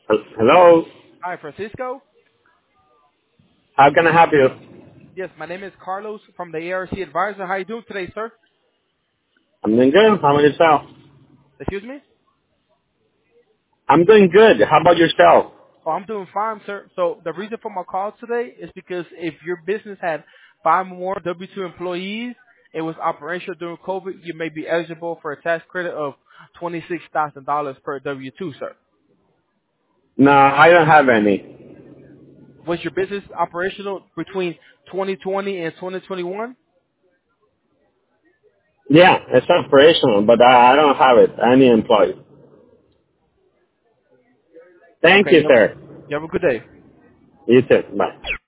Hello. Hi, Francisco. How can I help you? Yes, my name is Carlos from the ARC Advisor. How you doing today, sir? I'm doing good. How about yourself? Excuse me? I'm doing good. How about yourself? Oh, I'm doing fine, sir. So the reason for my call today is because if your business had five more W-2 employees, it was operational during COVID, you may be eligible for a tax credit of $26,000 per W-2, sir. No, I don't have any. Was your business operational between 2020 and 2021? Yeah, it's operational, but I don't have it. Any employee. Thank Okay, you, sir. you have a good day. You too. Bye.